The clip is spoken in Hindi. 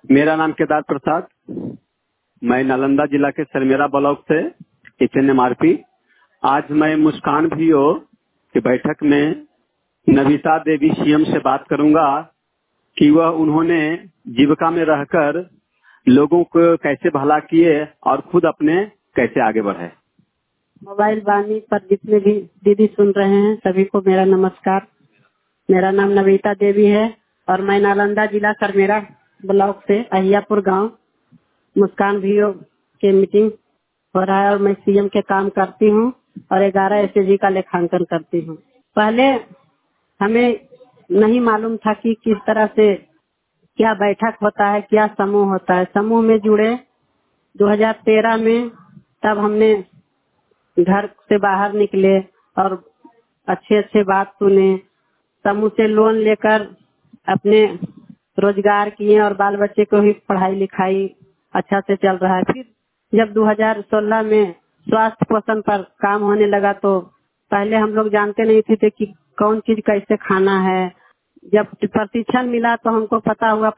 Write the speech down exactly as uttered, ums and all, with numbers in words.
मेरा नाम केदार प्रसाद, मैं नालंदा जिला के सरमेरा ब्लॉक से H N M R P. आज मैं मुस्कान भीओ की बैठक में नविता देवी सीएम से बात करूंगा कि वह उन्होंने जीविका में रहकर लोगों को कैसे भला किए और खुद अपने कैसे आगे बढ़े। मोबाइल वाणी पर जितने भी दीदी सुन रहे हैं सभी को मेरा नमस्कार। मेरा नाम नविता देवी है और मैं नालंदा जिला सरमेरा ब्लॉक से अहियापुर गांव मुस्कान भीओ के मीटिंग हो रहा है और मैं सीएम के काम करती हूं और ग्यारह एस एच जी का लेखांकन करती हूं। पहले हमें नहीं मालूम था कि किस तरह से क्या बैठक होता है, क्या समूह होता है। समूह में जुड़े दो हज़ार तेरह में, तब हमने घर से बाहर निकले और अच्छे अच्छे बात सुने। समूह से लोन लेकर अपने रोजगार किए और बाल बच्चे को भी पढ़ाई लिखाई अच्छा से चल रहा है। फिर जब दो हज़ार सोलह में स्वास्थ्य पोषण पर काम होने लगा तो पहले हम लोग जानते नहीं थे कि कौन चीज कैसे खाना है। जब प्रशिक्षण मिला तो हमको पता हुआ